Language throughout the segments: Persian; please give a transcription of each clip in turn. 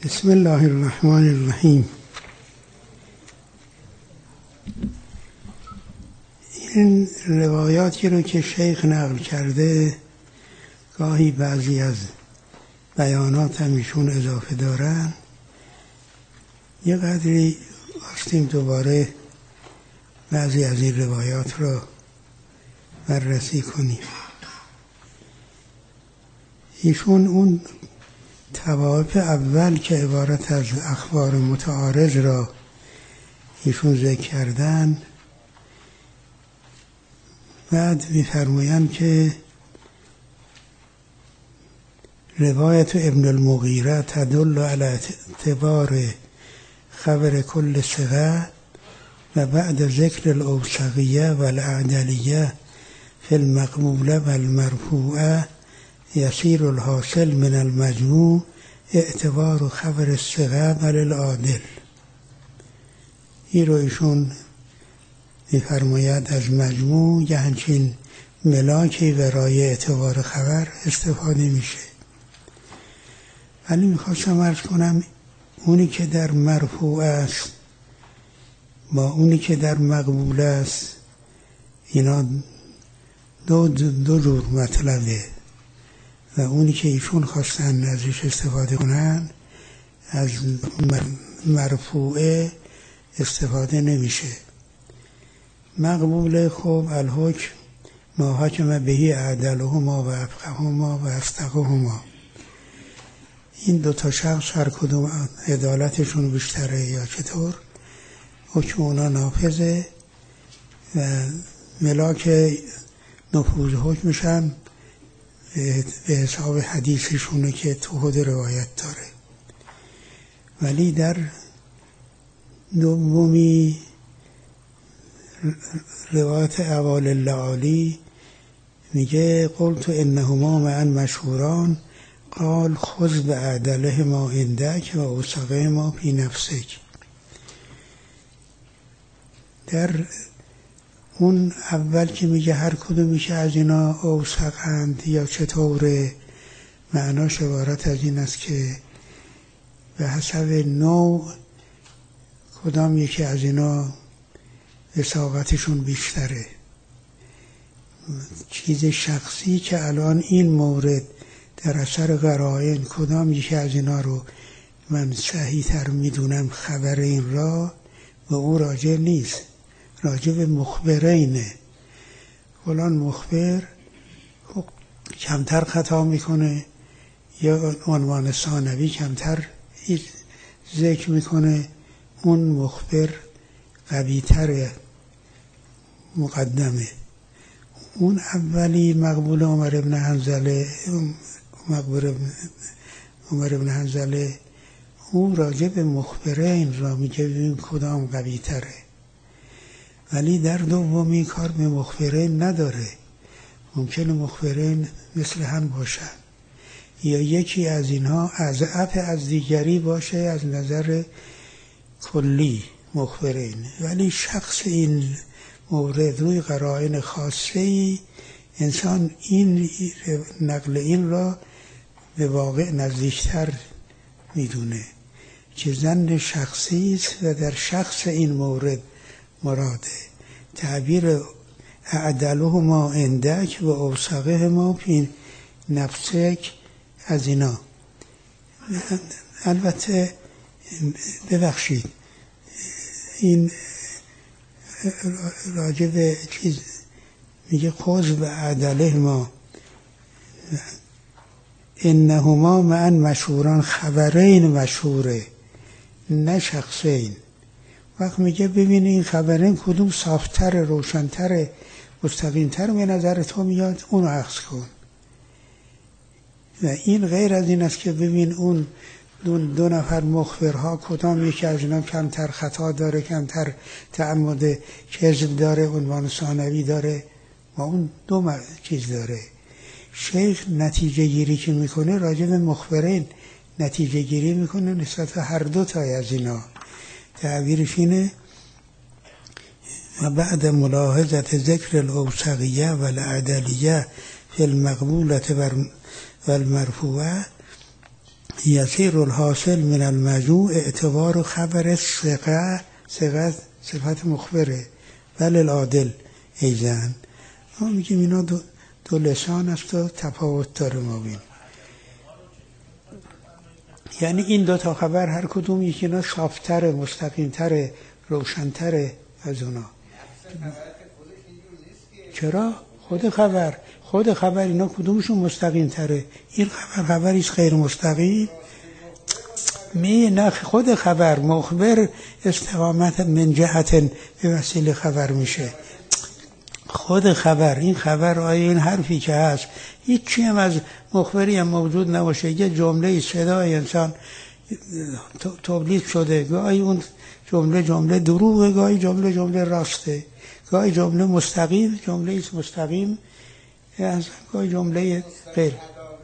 بسم الله الرحمن الرحیم. این روایاتی رو که شیخ نقل کرده گاهی بعضی از بیانات هم ایشون اضافه دارن، یه قدری خواستیم دوباره بعضی از این روایات رو بررسی کنیم. ایشون اون طوایف اول که عبارت از اخبار متعارض را ایشون ذکر کردن، بعد می‌فرمایند که روایت ابن المغیره تدل علی اعتبار خبر کل ثقه و بعد ذکر الاوثقیه و الاعدلیه فی المقبوله و المرفوعه یسیر الحاصل من المجموع اعتبار خبر الثقه و للعادل. این رو ایشون می‌فرماید از مجموع یه همچین ملاکی برای اعتبار خبر استفاده میشه. ولی میخواستم عرض کنم اونی که در مرفوع است با اونی که در مقبول است اینا دو جور مطلبه و اونی که ایشون خواستن ازش استفاده کنن از مرفوعه استفاده نمیشه. مقبول خب الحکم ما حکم بهی اعدلهما و افقههما و اصدقهما. این دوتا شخص هر کدوم عدالتشون بیشتره یا چطور حکم اونا نافذه و ملاک نفوذ حکمشن به حساب حدیثشونه که تو خود روایت داره. ولی در دومی روایت اوال اللعالی میگه قلت انهما معا مشهوران قال خذ بعدلهما عندک و اوثقهما فی نفسک. در اون اول که میگه هر کدومیش از اینا اوثقند یا چطوره، معناش عبارت از این است که به حسب نوع کدام یکی از اینا وثاقتشون بیشتره. چیز شخصی که الان این مورد در اثر قرائن کدام یکی از اینا رو من صحیح تر میدونم خبر این را و او راجع نیست، راجع به مخبرینه. فلان مخبر کمتر خطا میکنه یا عنوان ثانوی کمتر ذکر میکنه، اون مخبر قوی‌تر مقدمه. اون اولی مقبول عمر ابن حنظله اون راجع به مخبرین را میگه ببین کدام قوی‌تره. ولی در دومی کار به مخبرین نداره، ممکنه مخبرین مثل هم باشن یا یکی از اینها اضعف از دیگری باشه از نظر کلی مخبرین، ولی شخص این مورد روی قرائن خاصه‌ای انسان این نقل این را به واقع نزدیکتر میدونه که ظن شخصی است و در شخص این مورد مراده. تعبیر اعدلهما عندک و اوثقهما فی نفسک از اینا. البته ببخشید این راجع به چیز میگه خذ بعدلهما انهما معا مشهوران، خبرین مشهوره نه شخصین. وقت میگه ببین این خبرین کدوم صافتر، روشنتر، مستقیمتر به نظر تو میاد اونو اخذ کن. و این غیر از این است که ببین اون دو نفر مخبرها کدام یکی از اینا کمتر خطا داره، کمتر تعمد کذب داره، عنوان ثانوی داره و اون دو چیز داره. شیخ نتیجه گیری که میکنه راجع به مخبرین نتیجه گیری میکنه نسبت به هر دو تای از اینا. تعبیرش اینه و بعد ملاحظت ذکر الاوثقیه و الاعدلیه فی المقبوله و المرفوعه یصیر الحاصل من المجموع اعتبار خبر ثقه صفت مخبره بل العادل ایزن. ما میگیم اینا دو لسان است و تفاوت داره ما بین. یعنی این دو تا خبر هر کدوم یکی اینا صافتره، مستقیمتره، روشنتره از اونا. چرا؟ خود خبر اینا کدومشون مستقیم تره؟ این خبریش غیر مستقیم؟ نه، خود خبر مخبر استقامت من جهت به وسیله خبر میشه. خود خبر، این خبر آیا این حرفی که هست هیچی هم از مخبری هم موجود نباشه، یه جمله صدای انسان تولید شده، گاهی اون جمله دروغه، گاهی جمله راسته، گاهی جمله مستقیم، جمله مستقیم از گاهی جمله غیر.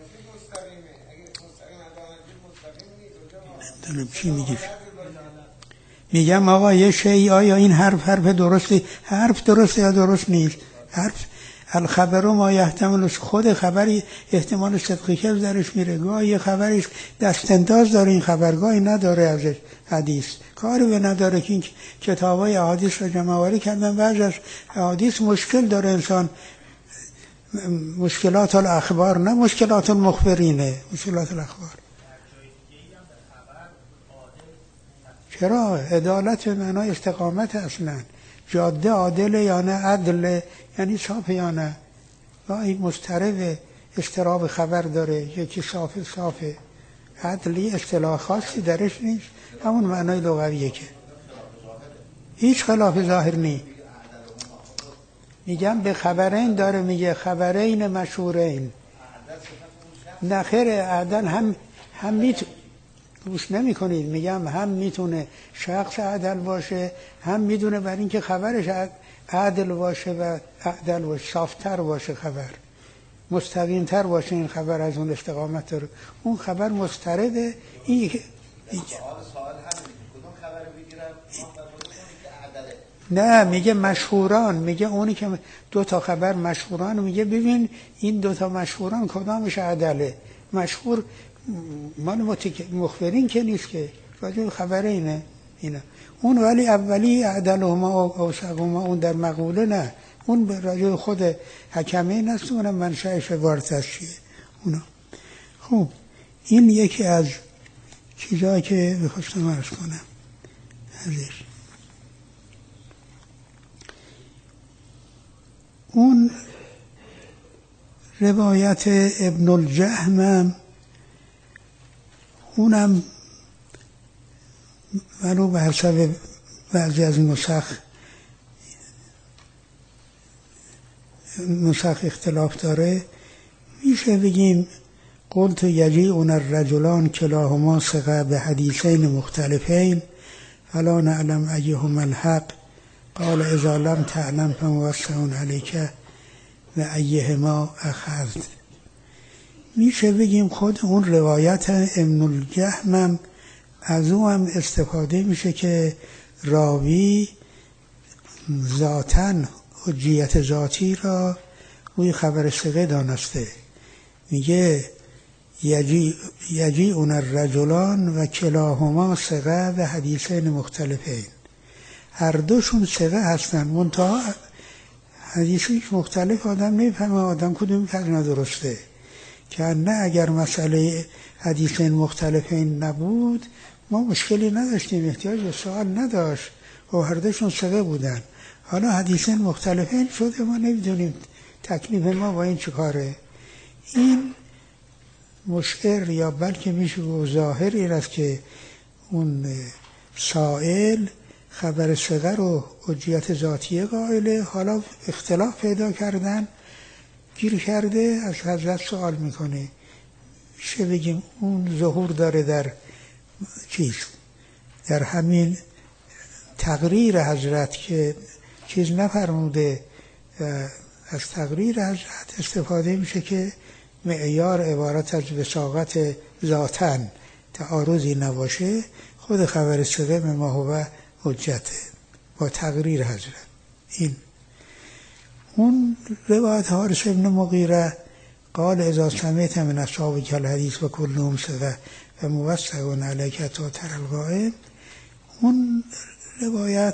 نمیدونم چی میگی. میگم آقا یه شی، آیا این حرف درسته؟ حرف درسته یا درست نیست؟ حرف الخبر ما یحتمل، خود خبری احتمال صدقی که درش میره، گاهی خبرش دستانداز داره این خبر، گاهی نداره ازش حدیث. کاری به نداره که این کتابای احادیث رو جمع آوری کردن، بعضی از احادیث مشکل داره انسان، مشکلات الاخبار نه مشکلات المخبرینه، مشکلات الاخبار. چرا؟ عدالت به معنای استقامت اصلا. جاده عادله یا نه عدله، یعنی صافه یا نه. گاهی مضطرب اضطراب خبر داره، یکی صافه. عدلی اصطلاح خاصی درش نیست، همون معنای لغویه که هیچ خلاف ظاهر نیست. میگم به خبرین داره، میگه خبرین مشهورین. نخیر عدل هم گوش نمی کنید. میگم هم میتونه شخص عدل باشه، هم میدونه برای اینکه خبرش عدل باشه و عدل باشه، صافتر باشه، خبر مستقیمتر باشه. این خبر از اون استقامت داره، اون خبر مضطربه. این نه، میگه مشهوران، میگه اونی که دو تا خبر مشهوران، میگه ببین این دو تا مشهوران کدامش عدله. مشهور مال مخبرین که نیست، که راجع خبره اینه اون، ولی اولی عدلهما و اوثقهما اون در مقوله نه، اون به راجع خود حکمین است، اونم منشأش عبارتش چیه اونا. خب این یکی از چیزایی که بخواستم عرض کنم ازش. اون روایت ابن الجهم اونم ولو به حسب بعضی از نسخ اختلاف داره، میشه بگیم قلت یجیء الرجلان کلاهما ثقه به حدیثین مختلفین فلا نعلم ایهما الحق قال اذا لم تعلم فموسع علیک و ایهما اخذت. میشه بگیم خود اون روایت ابن الجهم از او هم استفاده میشه که راوی ذاتاً حجیت ذاتی را روی خبر ثقه دانسته. میگه یجیء الرجلان و کلاهما ثقه و حدیثین مختلفین، هر دوشون ثقه هستن، منتها حدیثش مختلف، آدم نمیفهمه آدم کدومی که درسته. که نه اگر مسئله حدیثین مختلفین نبود ما مشکلی نداشتیم، احتیاج به سوال نداشت و هر دوشون ثقه بودن. حالا حدیثین مختلفین شده، ما نمیدونیم تکلیف ما با این چه کاره. این مشعر یا بلکه میشه گفت ظاهر این است که اون سائل خبر ثقه رو حجیت ذاتیه قائله، حالا اختلاف پیدا کردن، گیر کرده، از حضرت سوال میکنه. میشه بگیم اون ظهور داره در در همین تقریر حضرت که چیز نفرموده، از تقریر حضرت استفاده میشه که معیار عبارت از وثاقت ذاتاً تعارضی نباشه، خود خبر ثقه ما هو حجته با تقریر حضرت. این اون روایت حارث ابن مغیره قال اذا سمعت من اصحابک الحدیث و کلهم ثقه و موثق علیک تا تر الغائب، اون روایت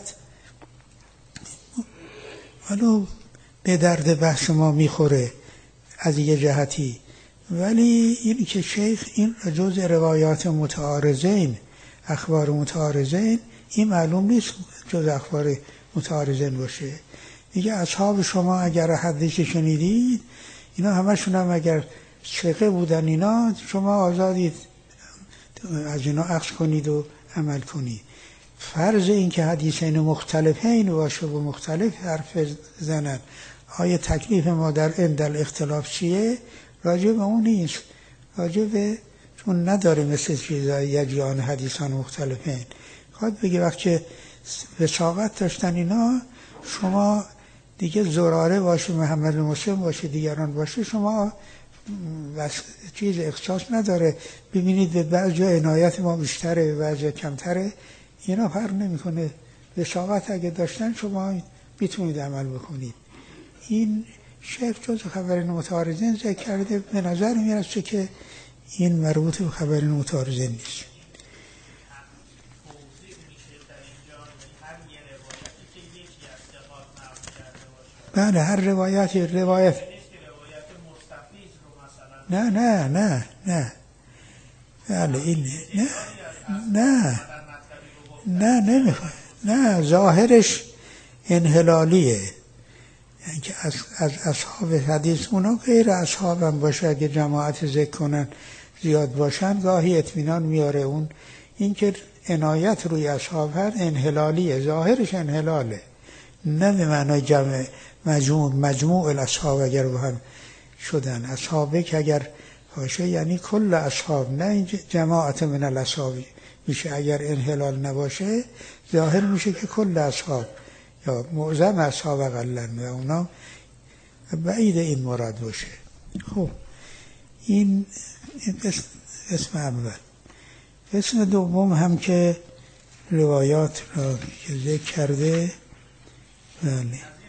ولو به درد بحث ما میخوره از یه جهتی، ولی این که شیخ این جز روایات متعارضین، اخبار متعارضین، این معلوم نیست جز اخبار متعارضین باشه. میگه اصحاب شما اگر حدیثی شنیدید، اینا همشون هم اگر ثقه بودن، اینا شما آزادید از اینا اخذ کنید و عمل کنید. فرض این که حدیثین مختلفین باشه و مختلف حرف زنن، آیا تکلیف ما در اندل اختلاف چیه؟ راجع به اون نیست، راجع به چون نداره مثل چیزای یجیان حدیثان مختلفین. خواهد بگه وقتی وساقت داشتن اینا، شما دیگه زراره باشه، محمد مسلم باشه، دیگران باشه، شما چیز اختصاص نداره. ببینید به بعض جا عنایت ما بیشتره، به بعض جا کمتره، اینا فرق نمیکنه. وساقت اگه داشتن شما میتونید عمل بکنید. این شیخ جز خبرین متعارضین ذکر کرده، به نظر میرسه که این مربوط به خبرین متعارضین نیست. بله، هر روایت نه بله این نه نمیخواد، نه ظاهرش انحلالیه، یعنی که از اصحاب حدیث اونا غیر اصحاب هم باشه، اگه جماعت ذکر کنن زیاد باشن گاهی اطمینان میاره. اون این که عنایت روی اصحاب هست انحلالیه، ظاهرش انحلاله، نه به معنای جمع مجموع الاصحاب اگر با هم شدن. اصحابه که اگر باشه یعنی کل اصحاب، نه جماعت من الاصحاب میشه. اگر انحلال نباشه ظاهر میشه که کل اصحاب یا معظم اصحاب اقلن، و اونا بعید این مراد باشه. خب این اسم اول. اسم دوم هم که روایات را که ذکر کرده، بله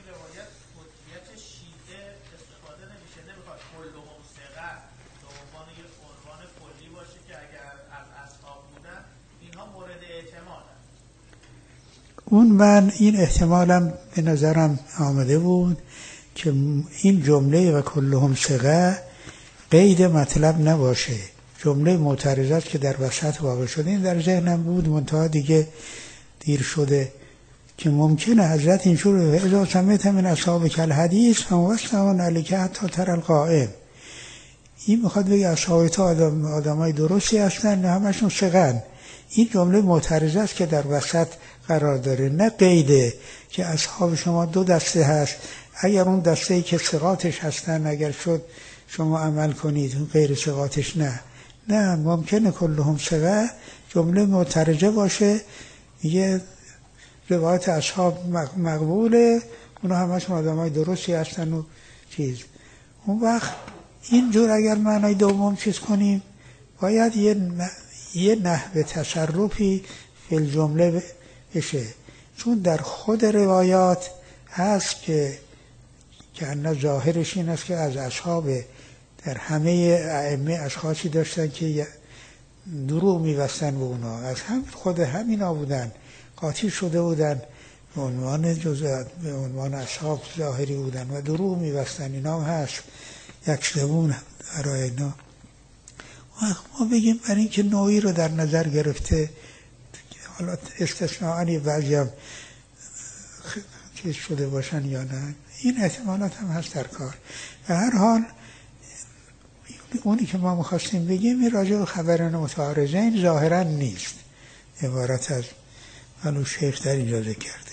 اون من این احتمالم به نظرم آمده بود که این جمله و کلهم ثقه قید مطلب نباشه، جمله معترضات که در وسط واقع شده. این در ذهنم بود، منتها دیگه دیر شده که ممکنه حضرت اینجور اذا سمعت من اصحابک الحدیث فموثق علیک حتی تر القائم، این میخواد بگه اصحاب تو آدمای درستی هستن، نه همشون ثقه‌اند. این جمله معترضه است که در وسط قرار داره، نه قیده که اصحاب شما دو دسته هست، اگر اون دسته‌ای که ثقاتش هستن اگر شد شما عمل کنید، غیر ثقاتش نه ممکنه کلهم ثقه جمله معترضه باشه، یه روایت اصحاب مقبوله، اونا همشون آدمای درستی هستن و چیز. اون وقت اینجور اگر معنای دوم چیز کنیم، باید یه نحو تصرفی فی الجمله بشه، چون در خود روایات هست که نه ظاهرش این است که از اصحاب در همه ائمه اشخاصی داشتن که دروغ می‌بستن به اونا، از خود همینا بودن، قاطی شده بودن، به عنوان جزء به عنوان اصحاب ظاهری بودن و دروغ می‌بستن. اینا هم هست یکشبون برای اینا. ما بگیم برای اینکه نوعی رو در نظر گرفته، حالا استثناءً بعضی هم چیز شده باشن یا نه، این احتمالات هم هست در کار. به هر حال اونی که ما می‌خواستیم بگیم این راجع به خبران متعارضین ظاهراً نیست، عبارت از ولو شیخ در اینجا ذکر کرده.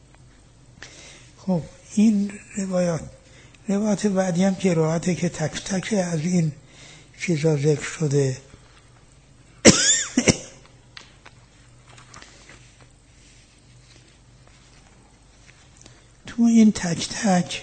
خب این روایات بعدی هم که روایتی که تک تک از این چیزا ذکر شده، تو این تک تک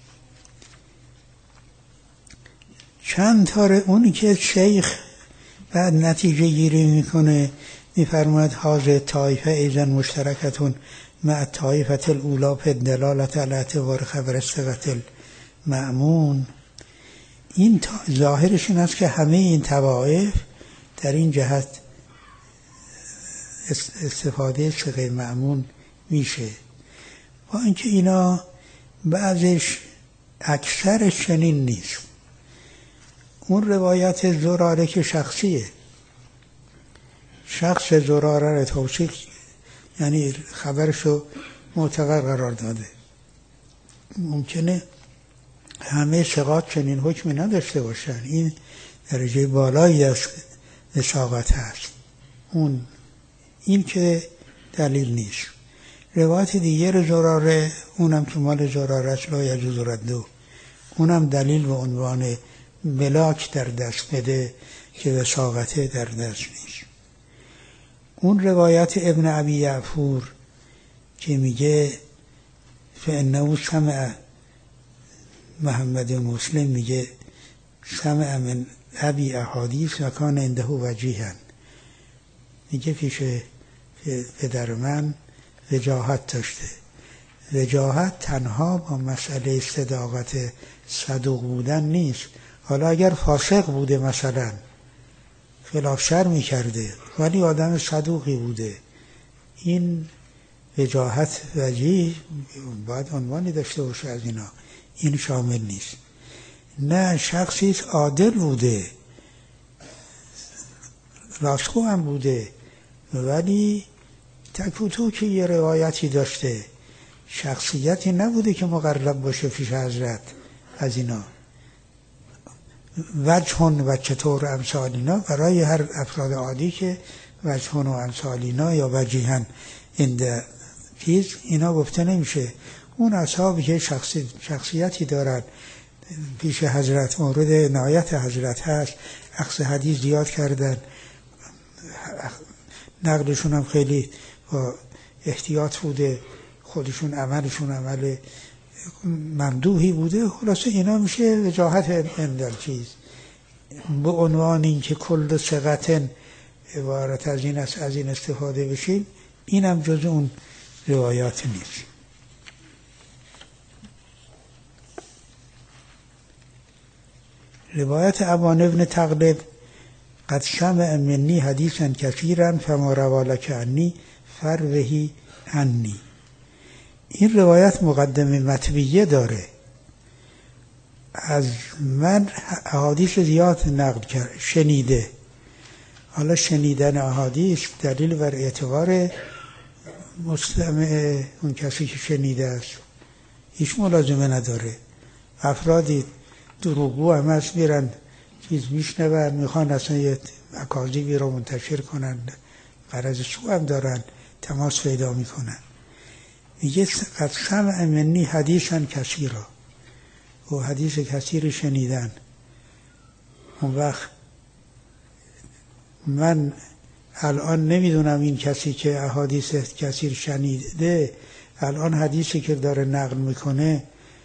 چند تا اونی که شیخ بعد نتیجه گیری میکنه، میفرماید حاضر طایفه ایزن مشترکتون مع طایفه الاولا فی دلالت علی اعتبار خبر ثقة المأمون. این ظاهرش این است که همه این طوائف در این جهت استفاده صیغه مأمون میشه، با اینکه اینا بعضش اکثرش چنین نیست. اون روایت زراره که شخصیه، شخص زراره رو توصیف، یعنی خبرشو معتبر قرار داده. ممکنه همه ثقات چنین حکمی نداشته باشن، این درجه بالایی از وثاقت هست، این که دلیل نیست. روایت دیگر زراره، اونم که مال زراره است، لا یجوز رده، اونم دلیل به عنوان ملاک در دست بده که وثاقته در دست نیست. اون روایت ابن ابی یعفور که میگه فانه سمع، محمد مسلم میگه سمع من ابی احادیث و کان عنده وجیها، میگه پیش پدر من وجاهت داشته. وجاهت تنها با مسئله صداقت صدوق بودن نیست، حالا اگر فاسق بوده مثلا خلاف شر میکرده ولی آدم صدوقی بوده، این وجاهت وجیه باید عنوانی داشته باشه از اینا، این شامل نیست. نه، شخصی عادل بوده، راستگو هم بوده، ولی تکوتو که یه روایتی داشته، شخصیتی نبوده که مقرب باشه پیش حضرت از اینا. وجهون و چطور امثالینا، برای هر افراد عادی که وجهون و امثالینا یا وجیهن اند چیز اینا گفته نمیشه. اون اصحابی که شخصیتی دارن پیش حضرت، مورد عنایت حضرت هست، اخذ حدیث زیاد کردن، نقلشون هم خیلی با احتیاط بوده، خودشون عملشون عمل ممدوحی بوده، خلاصه اینا میشه وجاهت اندر چیز. به عنوان این که کل ثقتن عبارت از این است، از این استفاده بشیم، این هم جز اون روایات نیست. روایت ابان ابن تغلب قد سمع منی حدیثا کثیرا فما روی لک عنی فروه عنی. این روایت مقدمه مطویه داره، از من احادیث زیاد نقل کرد، شنیده. حالا شنیدن احادیث دلیل بر اعتبار مستمع اون کسی که شنیده است هیچ ملازمه نداره. افرادی دروغگو هم هست، میرن چیز میشنون، میخوان اصلا یه اکاذیبی رو منتشر کنن، غرض سو هم دارن، تماس پیدا میکنن. میگه قد سمع منی حدیثا کثیرا، و حدیث کثیر شنیدن. اون وقت من الان نمیدونم این کسی که احادیث کثیر شنیده الان حدیثی که داره نقل میکنه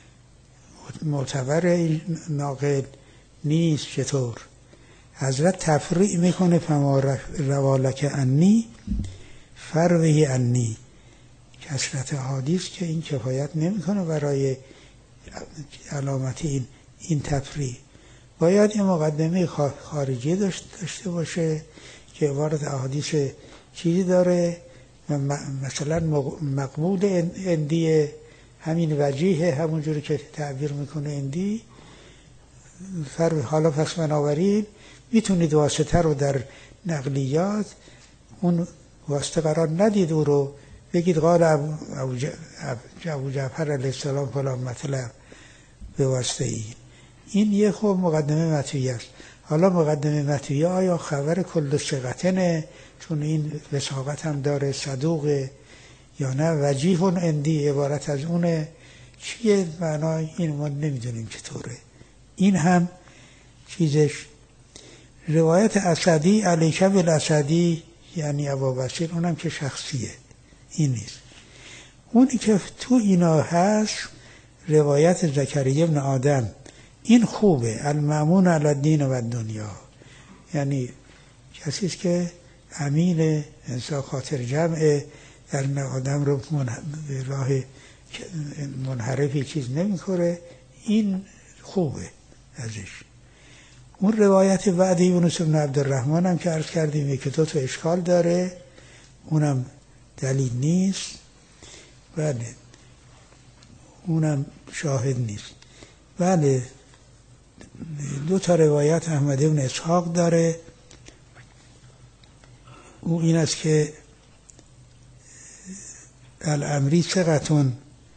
معتبر ناقل نیست. چطور؟ حضرت تفریع میکنه فما روی لک عنی فروه عنی. کثرت حدیث که این کفایت نمیکنه برای علامت این تفریع. باید این مقدمه خارجی داشته باشه که عبارت احادیث چیزی داره، مثلا مقبول اندی، همین وجیه، همونجوری که تعبیر میکنه اندی حالا پس بنابراین میتونید واسطه رو در نقلیات اون واسطه قرار ندید، او رو بگید قال ابو جعفر علیه السلام فلان مطلب به واسطه این یه خوب مقدمه مطویه است. حالا مقدمه مطویه آیا خبر کل ثقتنه چون این وثاقت هم داره، صدوقه، یا نه وجیه اندی عبارت از اونه، چیه معنای این ما نمیدونیم چطوره. این هم چیزش. روایت اسدی علیه بالاسدی یعنی ابوبصیر، اونم که شخصیه، این نیست. اونی که تو اینا هست روایت زکریا بن آدم، این خوبه، المأمون علی الدین و الدنیا، یعنی کسی است که امین، انسان خاطر جمعه، در آدم رو به راه منحرفی چیز نمی کنه، این خوبه ازش. اون روایت بعد یونس بن عبدالرحمن هم که عرض کردیم که دو تا اشکال داره، اونم دلیل نیست. بله اونم شاهد نیست. بله دو تا روایت احمد بن اسحاق داره. او این است که الامری ثقتون،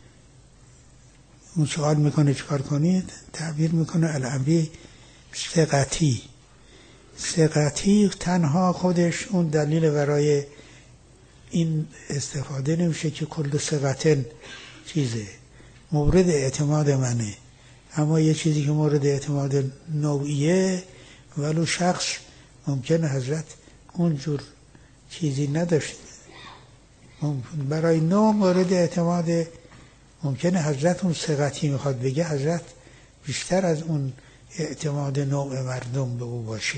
اون سوال میکنه چیکار کنید، تعبیر میکنه الامری ثقتی. ثقتی تنها خودش اون دلیل برای این استفاده نمیشه که کل ثقتن چیزه مورد اعتماد منه، اما یه چیزی که مورد اعتماد نوعیه ولو شخص ممکنه حضرت اونجور چیزی نداشت، برای نوع مورد اعتماد ممکنه حضرت اون ثقتی میخواد بگه حضرت بیشتر از اون اعتماد نوع مردم به او باشه.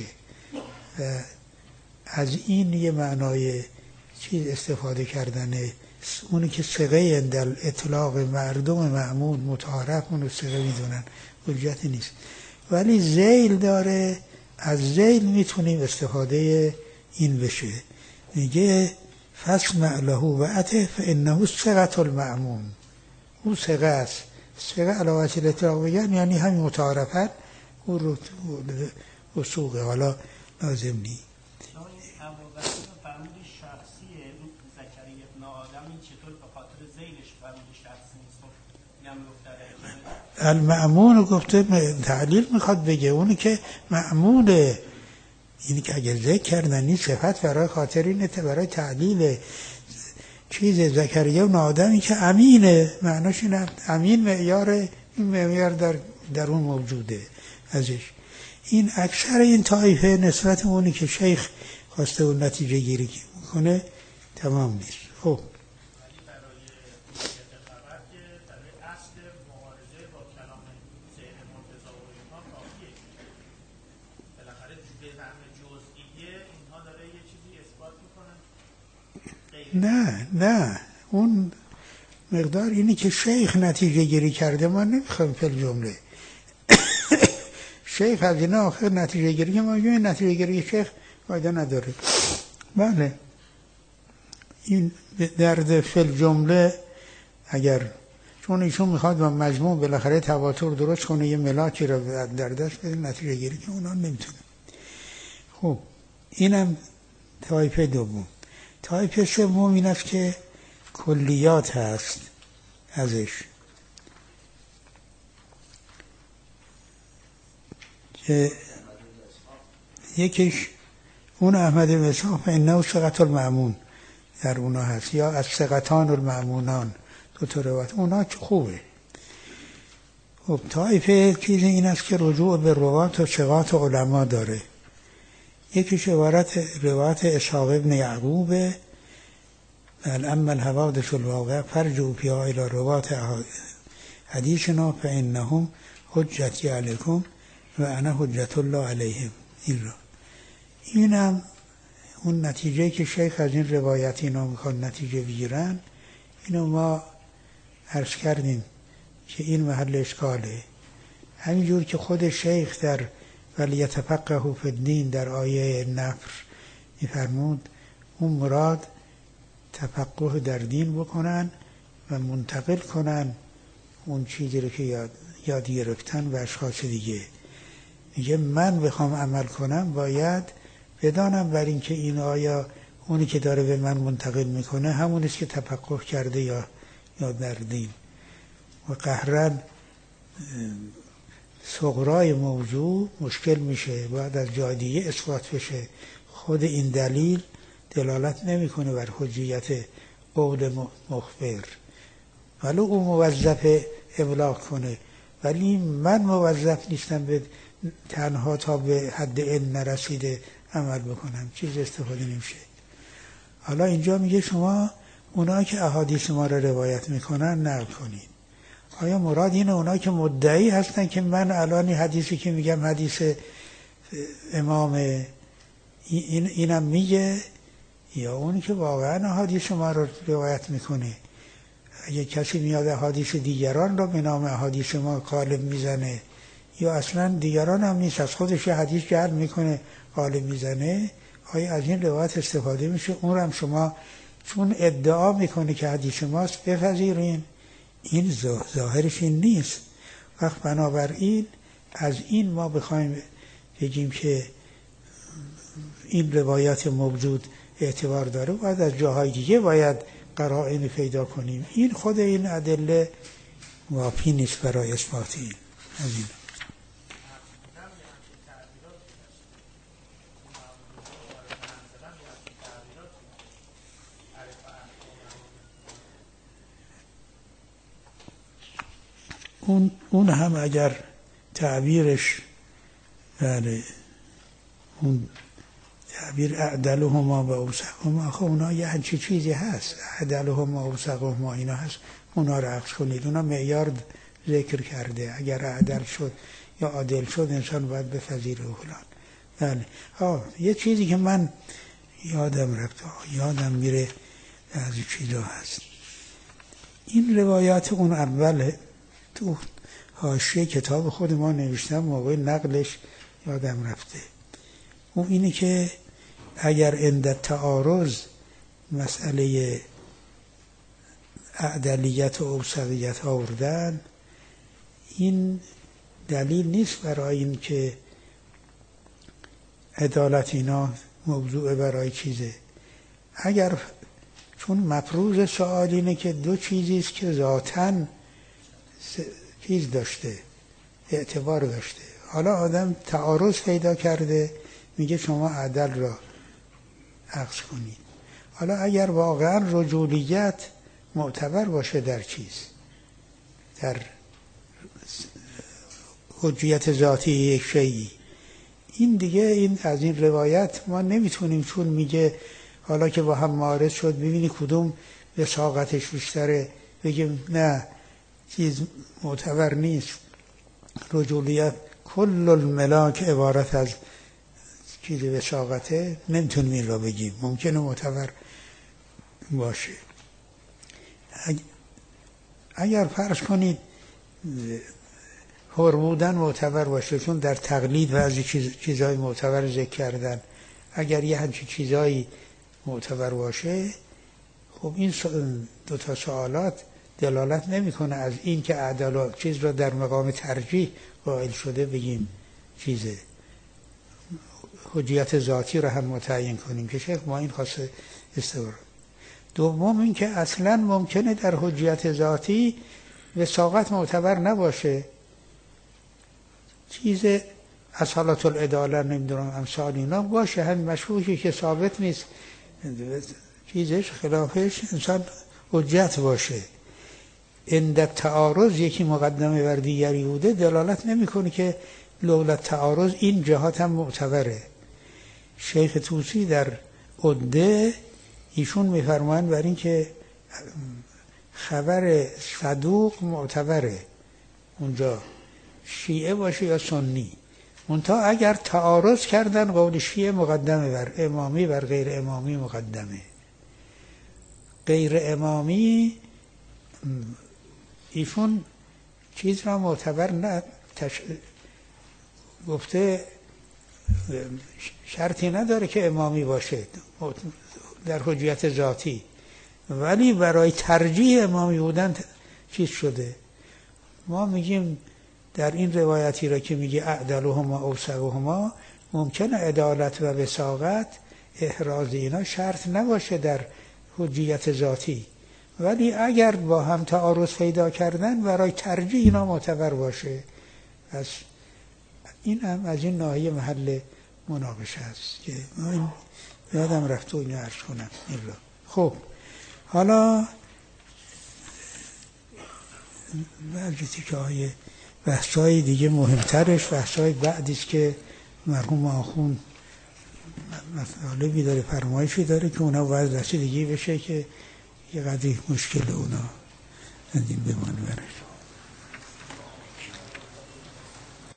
از این یه معنای چیز استفاده کردنه، اونی که ثقه در اطلاق مردم معمول متعارف اونو ثقه میدونن، حجت نیست. ولی ذیل داره، از ذیل میتونیم استفاده این بشه. میگه فاسمع له و اطع فانه ثقة المأمون. او ثقه است. ثقه علاوه بر اطلاق بگن یعنی همین متعارفت او رو وثوقه، حالا لازم نیست. المأمون رو گفته تعلیل میخواد بگه، اونی که مأمونه، اینی که اگر ذکر کردن این صفت برای خاطر اینه برای تعلیل چیز زکریا و آدمی که امینه، معناش اینه امین معیار، این معیار در اون موجوده ازش. این اکثر این طایفه نسبت اونی که شیخ خواسته اون نتیجه گیری کنه تمام نیست. خب نه اون مقدار اینی که شیخ نتیجه گیری کرده ما نمیخوایم فل جمله. شیخ از اینا آخر نتیجه گیری که ما این نتیجه گیری شیخ فایده نداره. بله این درد فل جمله اگر چون ایشون میخواد با مجموع بالاخره تواتر درست کنه یه ملاکی رو در دست بده، نتیجه گیری که اونا نمیتونه. خب اینم طایفه دوم. طایفه سوم این است که کلیات هست ازش، که یکیش اون احمد بن اسحاق فانه ثقة المأمون در اونا هست، یا از ثقتان المأمونان، دو تا روایت اونا که خوبه. خب طایفه چیز این است که رجوع به روات و ثقات علما داره. یکیش روایت اسحاق ابن یعقوب اما الحوادث الواقع فرجعوا فیها الی روات حدیثنا فانهم حجتی علیکم و انا حجت الله علیهم. اینم اون نتیجه که شیخ از این روایت اینا میخوان نتیجه بگیرن، اینو ما عرض کردیم که این محل اشکاله. همینجور که خود شیخ در ولیتفقهوا فی الدین در آیه نفر میفرمود اون مراد تفقه در دین بکنن و منتقل کنن اون چیزی رو که یاد گرفتن به اشخاص دیگه. میگه من بخوام عمل کنم باید بدانم بر این که این آیا اونی که داره به من منتقل میکنه همونیست که تفقه کرده یا در دین. و قهرن صغرای موضوع مشکل میشه، باید از جای دیگه اثبات بشه. خود این دلیل دلالت نمیکنه بر حجیت قول مخبر، ولی او موظف ابلاغ کنه، ولی من موظف نیستم به تنها تا به حد علم نرسیده عمل بکنم، چیز استفاده نمیشه. حالا اینجا میگه شما اونا که احادیث ما رو روایت میکنن نقل کنید. آیا مراد اینه اونا که مدعی هستن که من الان حدیثی که میگم حدیث امام اینم میگه، یا اونی که واقعا احادیث ما رو روایت میکنه؟ اگه کسی میاد احادیث دیگران رو به نام احادیث ما قالب میزنه یا اصلا دیگران هم نیست، از خودش یه حدیث جعل میکنه قالب میزنه، آیا از این روایت استفاده میشه؟ اون هم شما چون ادعا میکنه که حدیث ماست بپذیرین، این ظاهرش این نیست. وقت بنابراین از این ما بخوایم بگیم که این روایات موجود اعتبار داره، باید از جاهای دیگه باید قرائن پیدا کنیم. این خود این ادله وافی نیست برای اثبات این. همین. اون هم اگر تعبیرش، بله، اون تعبیر اعدلهما و اوثقهما، خب اونا یه همچی چیزی هست، اعدلهما و اوثقهما اینا هست، اونا رو عکس کنید. اونا معیار ذکر کرده، اگر اعدل شد یا عادل شد انسان باید بپذیره و فلان. بله. یه چیزی که من یادم رفت، یادم میره از این چیزا هست. این روایات اون اوله تو حاشیه کتاب خود ما نوشتم، موقع نقلش یادم رفته. اون اینه که اگر عند تعارض مسئله اعدلیت و اوثقیت آوردن، این دلیل نیست برای این که عدالت اینا موضوع برای چیزه. اگر چون مفروض سؤال اینه که دو چیزیست که ذاتاً چیز داشته، اعتبار داشته، حالا آدم تعارض پیدا کرده میگه شما عدل را عکس کنید. حالا اگر واقعا رجولیت معتبر باشه در چیز، در حجیت ذاتی یک شیئی، این دیگه این از این روایت ما نمیتونیم، چون میگه حالا که با هم معارض شد ببینی کدوم وثاقتش بیشتره، بگیم نه چیز معتبر نیست. رجولیت کل الملاک عبارت از چیز وثاقته، نمیتونیم این را بگیم، ممکنه معتبر باشه. اگر فرض کنید حر بودن معتبر باشه، چون در تقلید بعضی چیزهای معتبر ذکر کردن، اگر یه همچین چیزهایی معتبر باشه، خب این دو تا سوالات دلالت نمیکنه از این که عدل چیز را در مقام ترجیح قائل شده بگیم چیزه، حجیت ذاتی را هم متعین کنیم که شیخ ما این خاصه استفاده. دوم این که اصلا ممکنه در حجیت ذاتی وثاقت معتبر نباشه، چیز اصالت العداله نمیدونم امثال اینا باشه، هم مشهوری که ثابت نیست، چیزش خلافش انسان حجت باشه. عند تعارض یکی مقدمه بر دیگری بوده، دلالت نمیکنه که لولا تعارض این جهات هم معتبره. شیخ طوسی در عده ایشون میفرمایند بر این که خبر صدوق معتبره، اونجا شیعه باشه یا سنی، منتها اگر تعارض کردن قول شیعه مقدمه بر امامی، بر غیر امامی مقدمه. غیر امامی ایشون چیز را معتبر نه گفته شرطی نداره که امامی باشه در حجیت ذاتی، ولی برای ترجیح امامی بودن چیز شده. ما میگیم در این روایتی را که میگه اعدلهما اوثقهما، ممکنه عدالت و وثاقت احراز اینا شرط نباشه در حجیت ذاتی، ولی اگر با هم تعارض پیدا کردن برای ترجیح اینا معتبر باشه. پس این هم از این ناحیه محل مناقشه است که من یادم رفت و اینو عرض کنم این را. خب حالا بعضی تیکه های بحثای دیگه مهمترش بحثای بعدیست که مرحوم آخوند مطالبی داره، فرمایشی داره که اونا باید رسیدگی بشه که یه قدری مشکل اونا ندیم بمانه برش.